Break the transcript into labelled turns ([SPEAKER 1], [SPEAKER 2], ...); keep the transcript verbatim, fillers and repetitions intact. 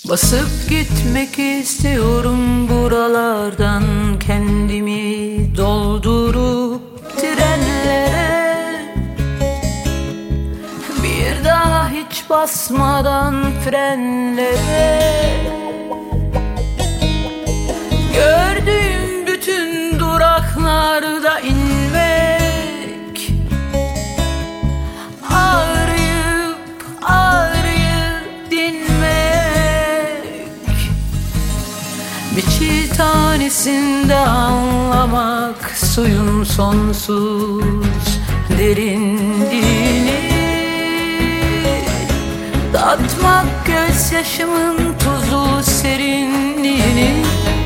[SPEAKER 1] Basıp gitmek istiyorum buralardan, kendimi doldurup trenlere, bir daha hiç basmadan frenlere. Gördüğüm bütün duraklarda inmek, ağrıyıp ağrıyıp dinmek, bir çiğ tanesinde anlamak suyun sonsuz derinliğini, tatmak gözyaşımın tuzlu serinliğini.